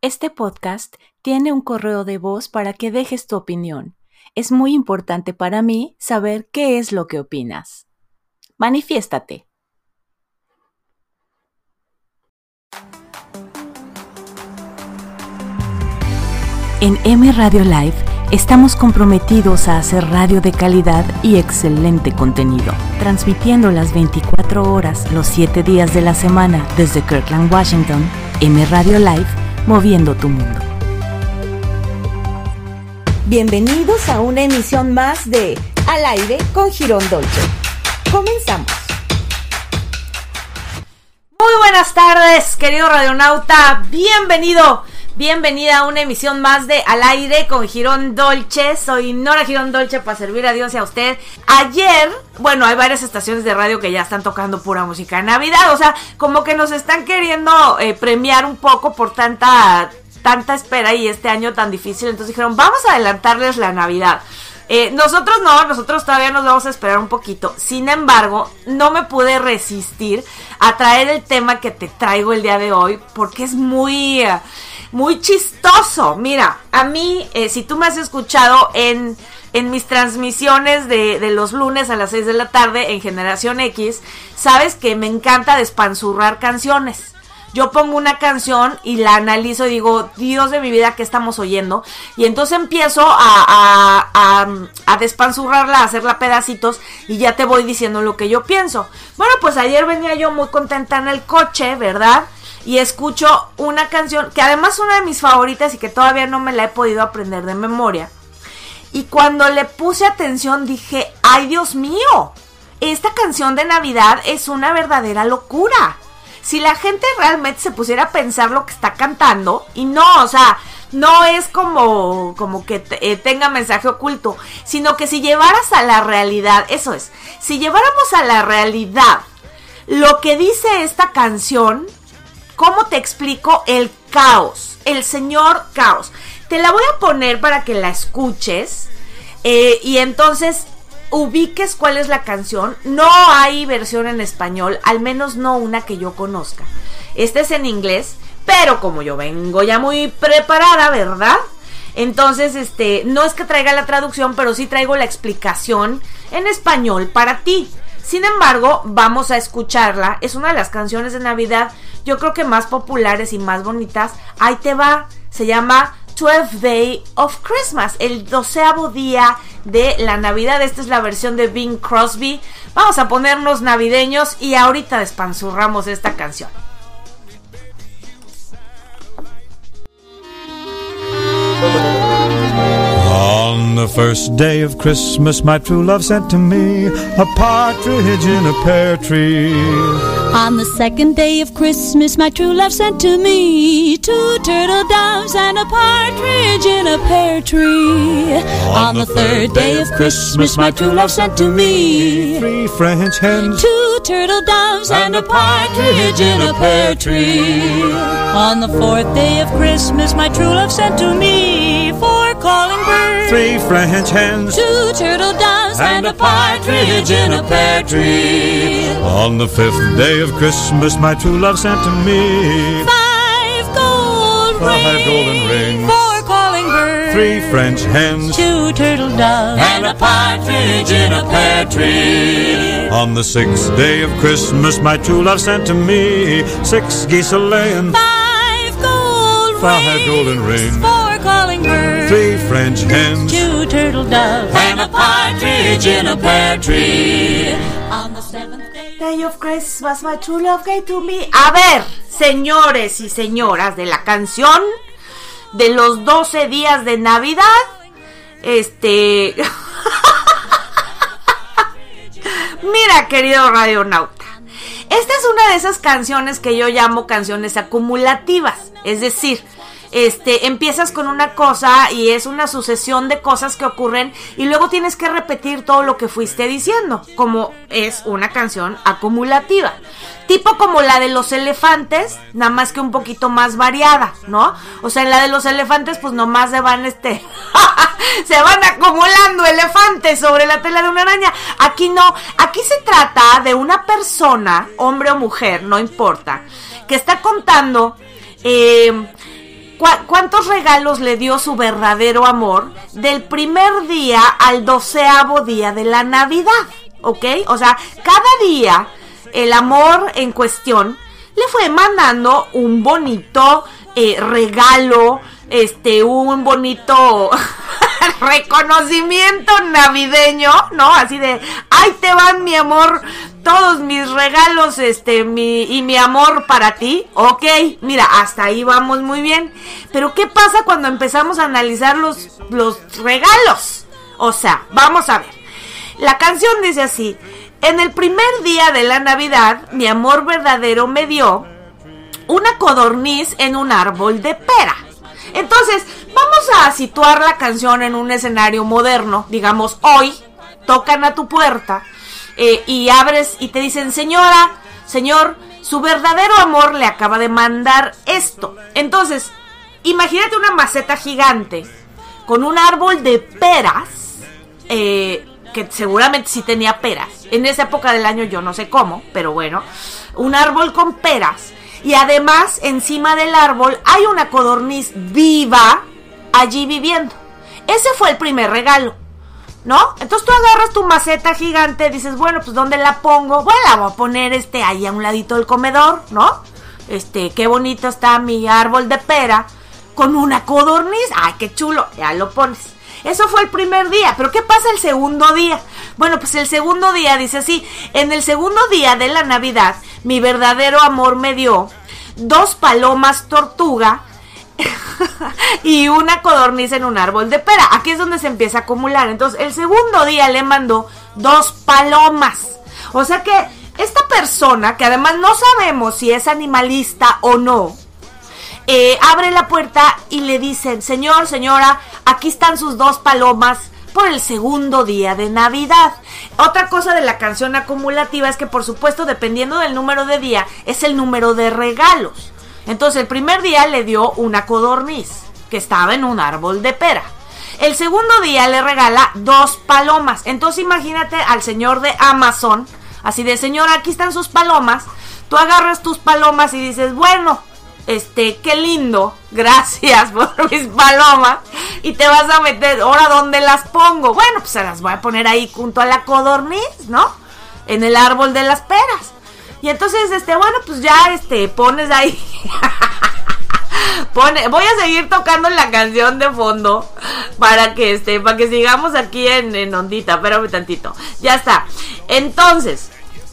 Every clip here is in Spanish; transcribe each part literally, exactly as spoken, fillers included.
Este podcast tiene un correo de voz para que dejes tu opinión. Es muy importante para mí saber qué es lo que opinas. Manifiéstate. En M Radio Live estamos comprometidos a hacer radio de calidad y excelente contenido, transmitiendo las veinticuatro horas, los siete días de la semana desde Kirkland, Washington. M Radio Live, moviendo tu mundo. Bienvenidos a una emisión más de Al Aire con Girón Dolce. Comenzamos. Muy buenas tardes, querido radionauta. Bienvenido, bienvenida a una emisión más de Al Aire con Girón Dolce. Soy Nora Girón Dolce para servir a Dios y a usted. Ayer, bueno, hay varias estaciones de radio que ya están tocando pura música de Navidad. O sea, como que nos están queriendo eh, premiar un poco por tanta... tanta espera y este año tan difícil. Entonces dijeron, vamos a adelantarles la Navidad. eh, Nosotros no, nosotros todavía nos vamos a esperar un poquito. Sin embargo, no me pude resistir a traer el tema que te traigo el día de hoy, porque es muy, muy chistoso. Mira, a mí, eh, si tú me has escuchado en... en mis transmisiones de, de los lunes a las seis de la tarde en Generación X, sabes que me encanta despanzurrar canciones. Yo pongo una canción y la analizo y digo, Dios de mi vida, ¿qué estamos oyendo? Y entonces empiezo a, a, a, a despanzurrarla, a hacerla pedacitos y ya te voy diciendo lo que yo pienso. Bueno, pues ayer venía yo muy contenta en el coche, ¿verdad? Y escucho una canción que además es una de mis favoritas y que todavía no me la he podido aprender de memoria. Y cuando le puse atención dije, ¡ay, Dios mío! Esta canción de Navidad es una verdadera locura. Si la gente realmente se pusiera a pensar lo que está cantando, y no, o sea, no es como, como que te, eh, tenga mensaje oculto, sino que si llevaras a la realidad, eso es, si lleváramos a la realidad lo que dice esta canción, ¿cómo te explico el caos? El señor caos. Te la voy a poner para que la escuches eh, y entonces ubiques cuál es la canción. No hay versión en español, al menos no una que yo conozca. Esta es en inglés, pero como yo vengo ya muy preparada, ¿verdad? Entonces, este, no es que traiga la traducción, pero sí traigo la explicación en español para ti. Sin embargo, vamos a escucharla. Es una de las canciones de Navidad, yo creo que más populares y más bonitas. Ahí te va. Se llama twelfth Day of Christmas, el doceavo día de la Navidad. Esta es la versión de Bing Crosby. Vamos a ponernos navideños y ahorita despanzurramos esta canción. On the first day of Christmas, my true love sent to me a partridge in a pear tree. On the second day of Christmas, my true love sent to me two turtle doves and a partridge in a pear tree. On the third day of Christmas, my true love sent to me three French hens, two turtle doves and a partridge in a pear tree. On the fourth day of Christmas, my true love sent to me four calling birds, three French hens, two turtle doves and a partridge in a pear tree. On the fifth day of Christmas, my true love sent to me five gold five rings, golden rings, four calling birds, three French hens, two turtle doves and a partridge in a pear tree. On the sixth day of Christmas, my true love sent to me six geese a-laying, five gold five rings, golden rings, four calling birds, three French hens, two turtle doves and a partridge in a pear tree. On the seventh day Day of Christmas, my true love gave to me. A ver, señores y señoras de la canción de los doce días de Navidad, este... Mira, querido radionauta, esta es una de esas canciones que yo llamo canciones acumulativas. Es decir, este, empiezas con una cosa y es una sucesión de cosas que ocurren y luego tienes que repetir todo lo que fuiste diciendo, como es una canción acumulativa. Tipo como la de los elefantes, nada más que un poquito más variada, ¿no? O sea, en la de los elefantes, pues nomás se van, este... se van acumulando elefantes sobre la tela de una araña. Aquí no, aquí se trata de una persona, hombre o mujer, no importa, que está contando... Eh, ¿cu- ¿cuántos regalos le dio su verdadero amor del primer día al doceavo día de la Navidad? ¿Ok? O sea, cada día el amor en cuestión le fue mandando un bonito eh, regalo, este, un bonito reconocimiento navideño, ¿no? Así de, ahí te van, mi amor, todos mis regalos, este, mi, y mi amor para ti. Ok, mira, hasta ahí vamos muy bien. Pero ¿qué pasa cuando empezamos a analizar los, los regalos? O sea, vamos a ver. La canción dice así: en el primer día de la Navidad, mi amor verdadero me dio una codorniz en un árbol de pera. Entonces, vamos a situar la canción en un escenario moderno. Digamos, hoy tocan a tu puerta eh, y abres y te dicen, señora, señor, su verdadero amor le acaba de mandar esto. Entonces, imagínate una maceta gigante con un árbol de peras, eh, que seguramente sí tenía peras. En esa época del año yo no sé cómo, pero bueno, un árbol con peras. Y además, encima del árbol hay una codorniz viva allí viviendo. Ese fue el primer regalo, ¿no? Entonces tú agarras tu maceta gigante, dices, bueno, pues ¿dónde la pongo? Bueno, la voy a poner este ahí a un ladito del comedor, ¿no? Este, qué bonito está mi árbol de pera con una codorniz. ¡Ay, qué chulo! Ya lo pones. Eso fue el primer día, pero ¿qué pasa el segundo día? Bueno, pues el segundo día dice así: en el segundo día de la Navidad, mi verdadero amor me dio dos palomas tortuga y una codorniz en un árbol de pera. Aquí es donde se empieza a acumular. Entonces, el segundo día le mandó dos palomas. O sea que esta persona, que además no sabemos si es animalista o no, Eh, abre la puerta y le dicen, señor, señora, aquí están sus dos palomas por el segundo día de Navidad. Otra cosa de la canción acumulativa es que, por supuesto, dependiendo del número de día, es el número de regalos. Entonces, el primer día le dio una codorniz que estaba en un árbol de pera. El segundo día le regala dos palomas. Entonces, imagínate al señor de Amazon, así de, señora, aquí están sus palomas. Tú agarras tus palomas y dices, bueno, Este, qué lindo, gracias por mis palomas. Y te vas a meter, ¿ahora dónde las pongo? Bueno, pues se las voy a poner ahí junto a la codorniz, ¿no? En el árbol de las peras. Y entonces, este, bueno, pues ya, este, pones ahí. Pone, voy a seguir tocando la canción de fondo para que, este, para que sigamos aquí en, en ondita. Espérame tantito. Ya está. Entonces,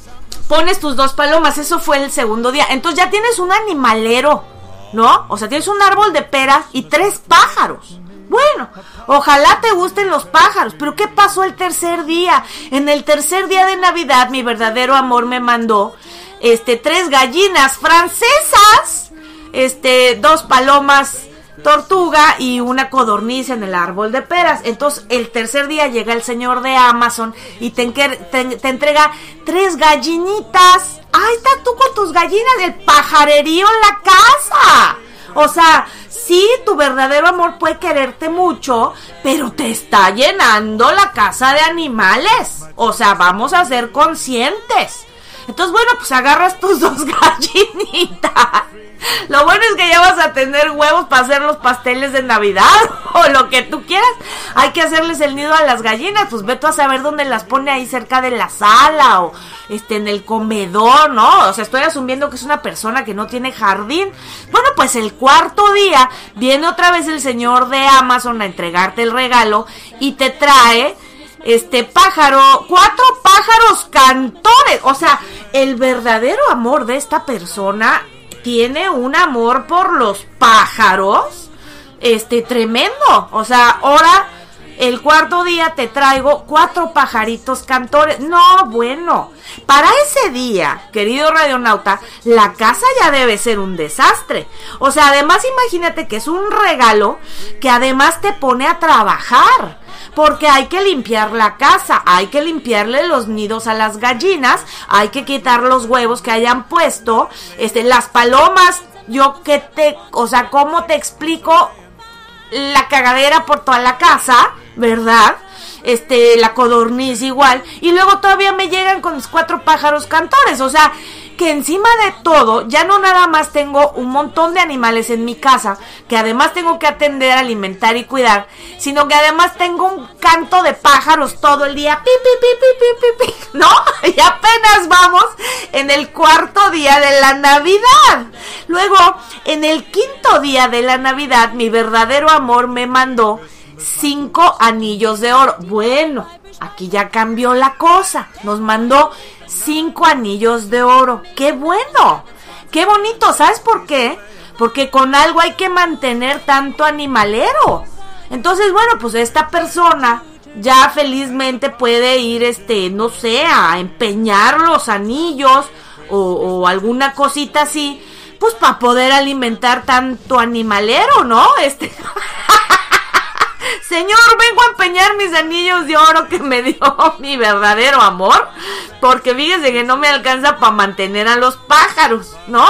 pones tus dos palomas, eso fue el segundo día. Entonces ya tienes un animalero, ¿no? O sea, tienes un árbol de peras y tres pájaros. Bueno, ojalá te gusten los pájaros. Pero ¿qué pasó el tercer día? En el tercer día de Navidad, mi verdadero amor me mandó este, tres gallinas francesas, este, dos palomas tortuga y una codorniz en el árbol de peras. Entonces el tercer día llega el señor de Amazon y te, te, te entrega tres gallinitas. Ahí está tú con tus gallinas, el pajarerío en la casa. O sea, sí, tu verdadero amor puede quererte mucho, pero te está llenando la casa de animales. O sea, vamos a ser conscientes. Entonces, bueno, pues agarras tus dos gallinitas. Lo bueno es que ya vas a tener huevos para hacer los pasteles de Navidad o lo que tú quieras. Hay que hacerles el nido a las gallinas, pues ve tú a saber dónde las pone, ahí cerca de la sala o este en el comedor, ¿no? O sea, estoy asumiendo que es una persona que no tiene jardín. Bueno, pues el cuarto día viene otra vez el señor de Amazon a entregarte el regalo y te trae este pájaro, cuatro pájaros cantores. O sea, el verdadero amor de esta persona tiene un amor por los pájaros, este, tremendo. O sea, ahora, el cuarto día te traigo cuatro pajaritos cantores. No, bueno, para ese día, querido radionauta, la casa ya debe ser un desastre. O sea, además imagínate que es un regalo que además te pone a trabajar. Porque hay que limpiar la casa, hay que limpiarle los nidos a las gallinas, hay que quitar los huevos que hayan puesto, este, las palomas, yo que te, o sea, ¿cómo te explico? La cagadera por toda la casa, ¿verdad? Este, la codorniz igual, y luego todavía me llegan con mis cuatro pájaros cantores, o sea, que encima de todo, ya no nada más tengo un montón de animales en mi casa, que además tengo que atender, alimentar y cuidar, sino que además tengo un canto de pájaros todo el día, pi, pi, pi, pi, pi, pi, pi, ¿no? Y apenas vamos en el cuarto día de la Navidad. Luego, en el quinto día de la Navidad, mi verdadero amor me mandó cinco anillos de oro. Bueno, aquí ya cambió la cosa. Nos mandó cinco anillos de oro. ¡Qué bueno! ¡Qué bonito! ¿Sabes por qué? Porque con algo hay que mantener tanto animalero. Entonces, bueno, pues esta persona ya felizmente puede ir, este, no sé, a empeñar los anillos o, o alguna cosita así, pues para poder alimentar tanto animalero, ¿no? Este... Señor, vengo a empeñar mis anillos de oro que me dio mi verdadero amor, porque fíjese que no me alcanza para mantener a los pájaros, ¿no?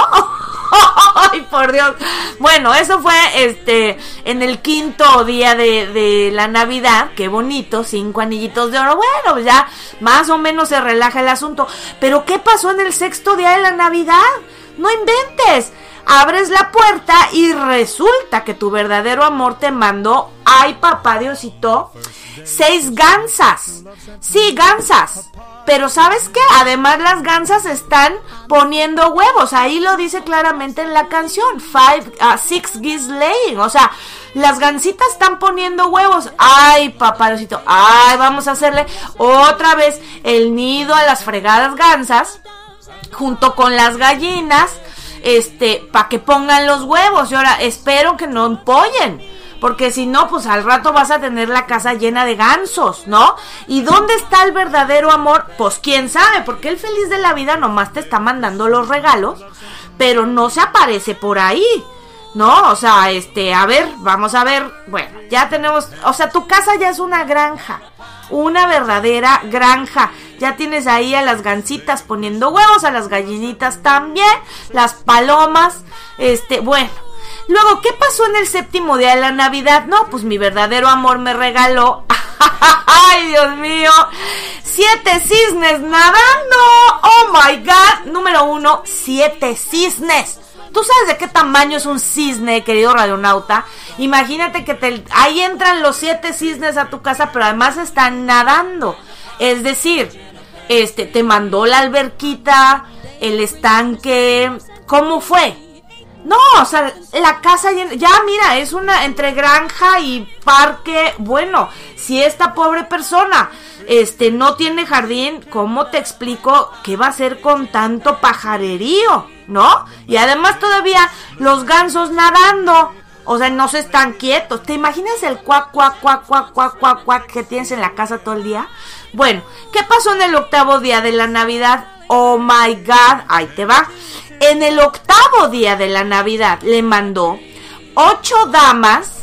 ¡Ay, por Dios! Bueno, eso fue este en el quinto día de, de la Navidad. ¡Qué bonito! Cinco anillitos de oro. Bueno, pues ya más o menos se relaja el asunto. Pero ¿qué pasó en el sexto día de la Navidad? ¡No inventes! Abres la puerta y resulta que tu verdadero amor te mandó, ay papá Diosito, seis gansas. Sí, gansas. Pero ¿sabes qué? Además las gansas están poniendo huevos. Ahí lo dice claramente en la canción. Five, uh, six geese laying. O sea, las gansitas están poniendo huevos. Ay, papá Diosito. Ay, vamos a hacerle otra vez el nido a las fregadas gansas junto con las gallinas. Este, para que pongan los huevos. Y ahora espero que no empollen, porque si no, pues al rato vas a tener la casa llena de gansos, ¿no? ¿Y dónde está el verdadero amor? Pues quién sabe, porque el feliz de la vida nomás te está mandando los regalos, pero no se aparece por ahí, ¿no? O sea, este, a ver, vamos a ver. Bueno, ya tenemos, o sea, tu casa ya es una granja, una verdadera granja. Ya tienes ahí a las gansitas poniendo huevos, a las gallinitas también, las palomas, este, bueno. Luego, ¿qué pasó en el séptimo día de la Navidad? No, pues mi verdadero amor me regaló, ¡ay, Dios mío! Siete cisnes nadando. ¡Oh, my God! Número uno, siete cisnes. ¿Tú sabes de qué tamaño es un cisne, querido radionauta? Imagínate que te, ahí entran los siete cisnes a tu casa, pero además están nadando. Es decir, este, te mandó la alberquita, el estanque, ¿cómo fue? No, o sea, la casa ya, ya mira, es una entre granja y parque. Bueno, si esta pobre persona este no tiene jardín, ¿cómo te explico qué va a hacer con tanto pajarerío, no? Y además todavía los gansos nadando, o sea, no se están quietos. ¿Te imaginas el cuac, cuac, cuac, cuac, cuac, cuac, cuac que tienes en la casa todo el día? Bueno, ¿qué pasó en el octavo día de la Navidad? Oh my God, ahí te va. En el octavo día de la Navidad le mandó ocho damas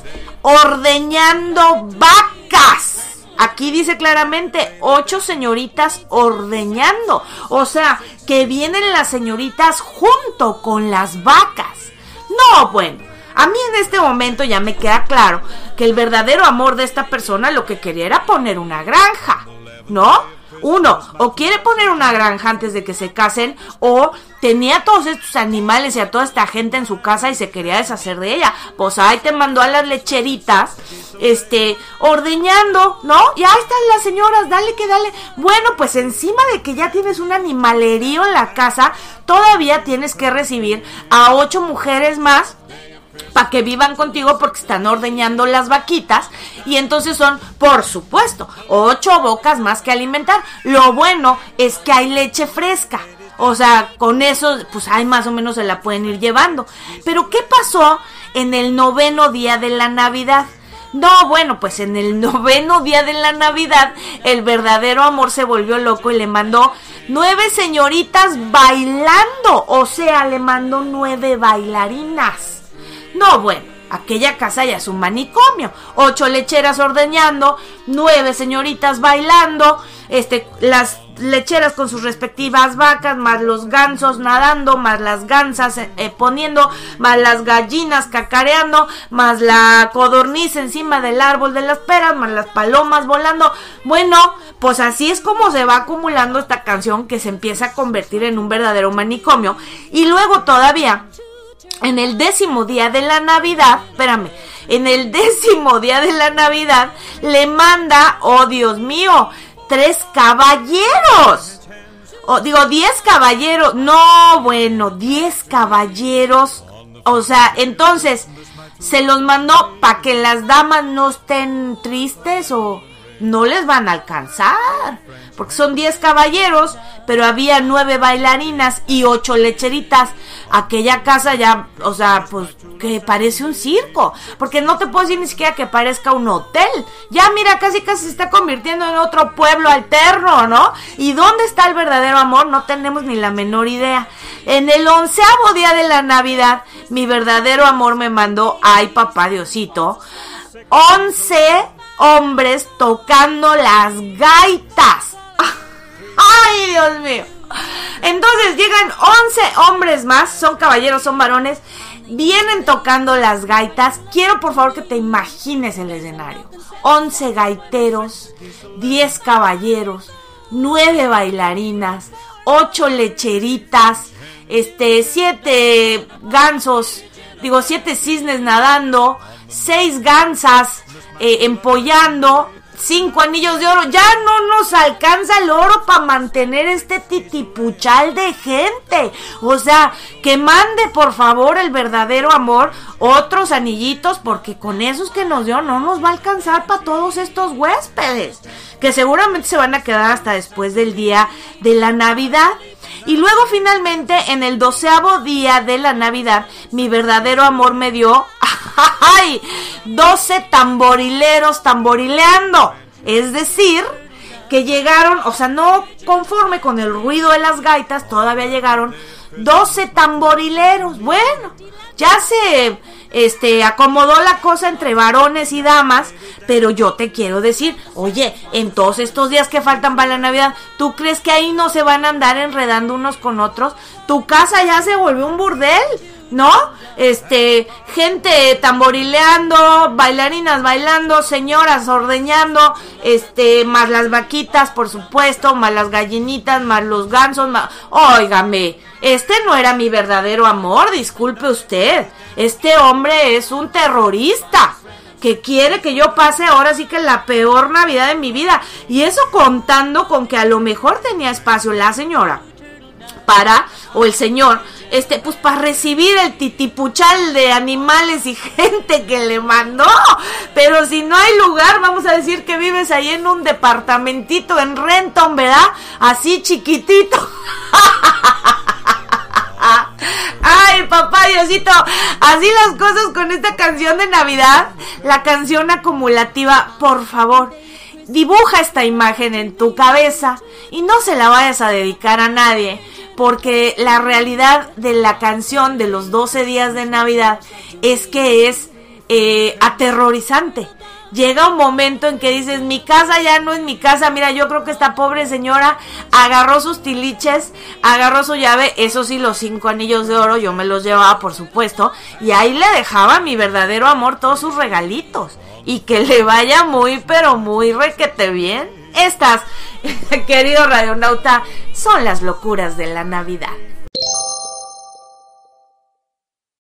ordeñando vacas. Aquí dice claramente ocho señoritas ordeñando. O sea, que vienen las señoritas junto con las vacas. No, bueno, a mí en este momento ya me queda claro que el verdadero amor de esta persona lo que quería era poner una granja, ¿no? Uno, o quiere poner una granja antes de que se casen, o tenía todos estos animales y a toda esta gente en su casa y se quería deshacer de ella. Pues ahí te mandó a las lecheritas, este, ordeñando, ¿no? Y ahí están las señoras, dale que dale. Bueno, pues encima de que ya tienes un animalerío en la casa, todavía tienes que recibir a ocho mujeres más para que vivan contigo porque están ordeñando las vaquitas y entonces son, por supuesto, ocho bocas más que alimentar. Lo bueno es que hay leche fresca, o sea, con eso pues ahí más o menos se la pueden ir llevando. Pero ¿qué pasó en el noveno día de la Navidad? No, bueno, pues en el noveno día de la Navidad el verdadero amor se volvió loco y le mandó nueve señoritas bailando, o sea, le mandó nueve bailarinas. No, bueno, aquella casa ya es un manicomio. Ocho lecheras ordeñando, nueve señoritas bailando, este, las lecheras con sus respectivas vacas, más los gansos nadando, más las gansas eh, poniendo, más las gallinas cacareando, más la codorniz encima del árbol de las peras, más las palomas volando. Bueno, pues así es como se va acumulando esta canción, que se empieza a convertir en un verdadero manicomio. Y luego todavía, en el décimo día de la Navidad, espérame, en el décimo día de la Navidad, le manda, oh Dios mío, tres caballeros. O digo, diez caballeros. No, bueno, diez caballeros. O sea, entonces, se los mandó para que las damas no estén tristes o no les van a alcanzar. Porque son diez caballeros, pero había nueve bailarinas y ocho lecheritas. Aquella casa ya, o sea, pues que parece un circo. Porque no te puedo decir ni siquiera que parezca un hotel. Ya mira, casi casi se está convirtiendo en otro pueblo alterno, ¿no? ¿Y dónde está el verdadero amor? No tenemos ni la menor idea. En el onceavo día de la Navidad, mi verdadero amor me mandó, ay papá Diosito, once hombres tocando las gaitas. ¡Ay, Dios mío! Entonces llegan once hombres más, son caballeros, son varones, vienen tocando las gaitas. Quiero por favor que te imagines el escenario. once gaiteros, diez caballeros, nueve bailarinas, ocho lecheritas, este, siete gansos, digo, siete cisnes nadando, seis gansas eh, empollando, cinco anillos de oro. Ya no nos alcanza el oro para mantener este titipuchal de gente. O sea, que mande por favor el verdadero amor otros anillitos, porque con esos que nos dio no nos va a alcanzar para todos estos huéspedes, que seguramente se van a quedar hasta después del día de la Navidad. Y luego finalmente en el doceavo día de la Navidad, mi verdadero amor me dio ¡ay! doce tamborileros tamborileando. Es decir, que llegaron, o sea, no conforme con el ruido de las gaitas, todavía llegaron doce tamborileros. Bueno, ya se este acomodó la cosa entre varones y damas, pero yo te quiero decir, oye, en todos estos días que faltan para la Navidad, ¿tú crees que ahí no se van a andar enredando unos con otros? Tu casa ya se volvió un burdel, ¿no? Este, gente tamborileando, bailarinas bailando, señoras ordeñando, este, más las vaquitas, por supuesto, más las gallinitas, más los gansos, más... Óigame, este no era mi verdadero amor, disculpe usted. Este hombre es un terrorista que quiere que yo pase ahora sí que la peor Navidad de mi vida. Y eso contando con que a lo mejor tenía espacio la señora para, o el señor, este, pues para recibir el titipuchal de animales y gente que le mandó. Pero si no hay lugar, vamos a decir que vives ahí en un departamentito en Renton, ¿verdad? Así chiquitito. Ay, papá Diosito, así las cosas con esta canción de Navidad, la canción acumulativa. Por favor, dibuja esta imagen en tu cabeza y no se la vayas a dedicar a nadie, porque la realidad de la canción de los doce días de Navidad es que es eh, aterrorizante. Llega un momento en que dices, mi casa ya no es mi casa. Mira, yo creo que esta pobre señora agarró sus tiliches, agarró su llave, eso sí, los cinco anillos de oro, yo me los llevaba, por supuesto, y ahí le dejaba a mi verdadero amor todos sus regalitos, y que le vaya muy, pero muy requete bien. Estas, querido radionauta, son las locuras de la Navidad.